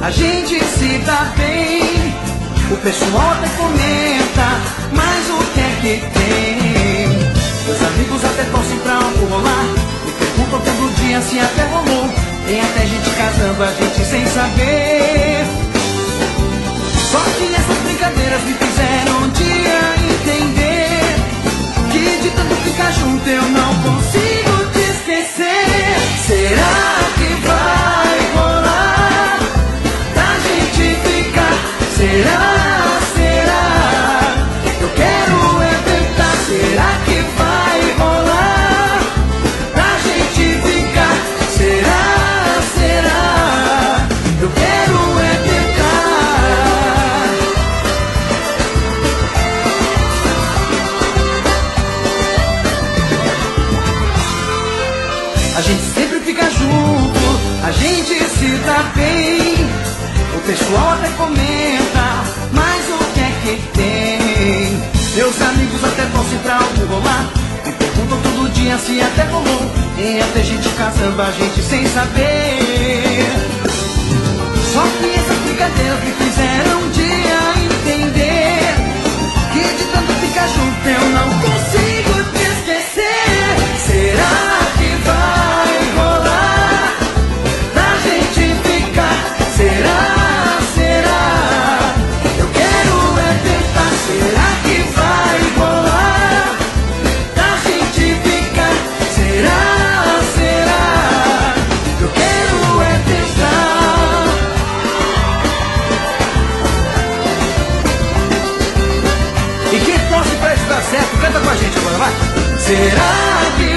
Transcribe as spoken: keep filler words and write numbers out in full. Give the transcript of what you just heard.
a gente se dá bem. O pessoal até comenta, mas o que é que tem? Meus amigos até torcem pra algo rolar, me perguntam todo dia se até rolou. Tem até gente casando, a gente sem saber. Só que essas brincadeiras me fizeram um dia entender que de tanto ficar junto eu não consigo te esquecer. Será que vai rolar da gente ficar? Será, será? Eu quero é tentar. Será que vai rolar da gente ficar? Será, será? Eu quero é tentar. A gente sempre fica junto, a gente se dá bem. O pessoal até comenta, mas o que é que tem? Meus amigos até torcem pra algo rolar, me perguntam todo dia se até rolou. Tem até gente casando, a gente sem saber. Só que essas brincadeiras me fizeram um dia entender que de tanto ficar junto eu não consigo te esquecer. Será que vai rolar da gente ficar? Será? Será que vai rolar da gente ficar? Será, será? Eu quero é tentar. E quem torce pra isso dar certo, canta com a gente agora, vai! Será que